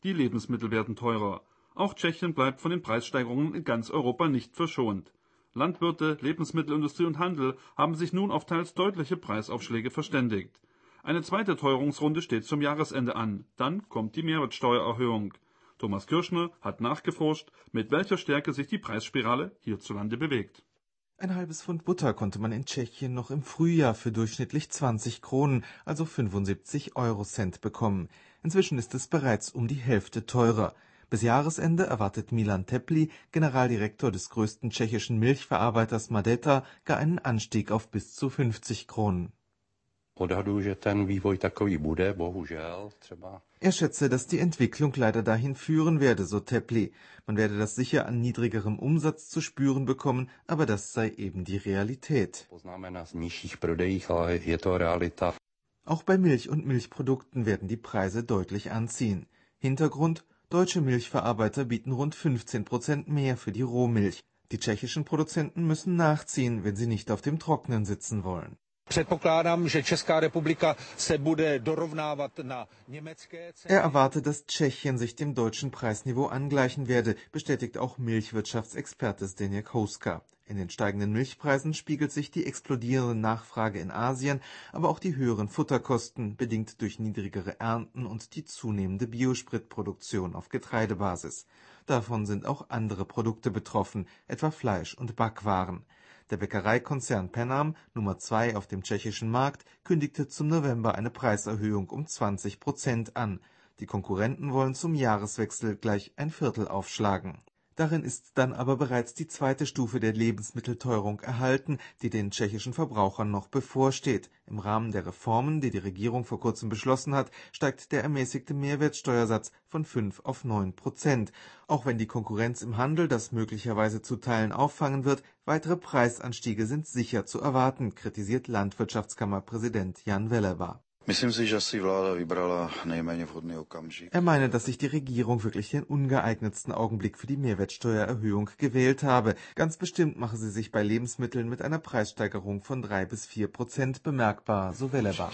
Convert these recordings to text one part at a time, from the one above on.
Die Lebensmittel werden teurer. Auch Tschechien bleibt von den Preissteigerungen in ganz Europa nicht verschont. Landwirte, Lebensmittelindustrie und Handel haben sich nun auf teils deutliche Preisaufschläge verständigt. Eine zweite Teuerungsrunde steht zum Jahresende an. Dann kommt die Mehrwertsteuererhöhung. Thomas Kirschner hat nachgeforscht, mit welcher Stärke sich die Preisspirale hierzulande bewegt. Ein halbes Pfund Butter konnte man in Tschechien noch im Frühjahr für durchschnittlich 20 Kronen, also 75 Eurocent bekommen. Inzwischen ist es bereits um die Hälfte teurer. Bis Jahresende erwartet Milan Tepli, Generaldirektor des größten tschechischen Milchverarbeiters Madeta, gar einen Anstieg auf bis zu 50 Kronen. Er schätze, dass die Entwicklung leider dahin führen werde, so Tepli. Man werde das sicher an niedrigerem Umsatz zu spüren bekommen, aber das sei eben die Realität. Auch bei Milch und Milchprodukten werden die Preise deutlich anziehen. Hintergrund: Deutsche Milchverarbeiter bieten rund 15% mehr für die Rohmilch. Die tschechischen Produzenten müssen nachziehen, wenn sie nicht auf dem Trocknen sitzen wollen. Er erwartet, dass Tschechien sich dem deutschen Preisniveau angleichen werde, bestätigt auch Milchwirtschaftsexperte Zdeněk Houska. In den steigenden Milchpreisen spiegelt sich die explodierende Nachfrage in Asien, aber auch die höheren Futterkosten, bedingt durch niedrigere Ernten und die zunehmende Biospritproduktion auf Getreidebasis. Davon sind auch andere Produkte betroffen, etwa Fleisch und Backwaren. Der Bäckereikonzern Penam, Nummer 2 auf dem tschechischen Markt, kündigte zum November eine Preiserhöhung um 20% an. Die Konkurrenten wollen zum Jahreswechsel gleich ein Viertel aufschlagen. Darin ist dann aber bereits die zweite Stufe der Lebensmittelteuerung erhalten, die den tschechischen Verbrauchern noch bevorsteht. Im Rahmen der Reformen, die die Regierung vor kurzem beschlossen hat, steigt der ermäßigte Mehrwertsteuersatz von 5 auf 9%. Auch wenn die Konkurrenz im Handel das möglicherweise zu Teilen auffangen wird, weitere Preisanstiege sind sicher zu erwarten, kritisiert Landwirtschaftskammerpräsident Jan Veleba. Er meine, dass sich die Regierung wirklich den ungeeignetsten Augenblick für die Mehrwertsteuererhöhung gewählt habe. Ganz bestimmt mache sie sich bei Lebensmitteln mit einer Preissteigerung von 3 bis 4% bemerkbar, so Veleba.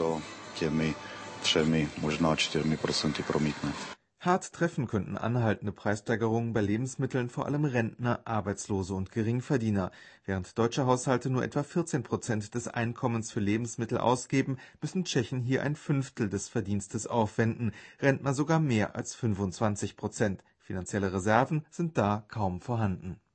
Hart treffen könnten anhaltende Preissteigerungen bei Lebensmitteln vor allem Rentner, Arbeitslose und Geringverdiener. Während deutsche Haushalte nur etwa 14% des Einkommens für Lebensmittel ausgeben, müssen Tschechen hier ein Fünftel des Verdienstes aufwenden, Rentner sogar mehr als 25%. Finanzielle Reserven sind da kaum vorhanden.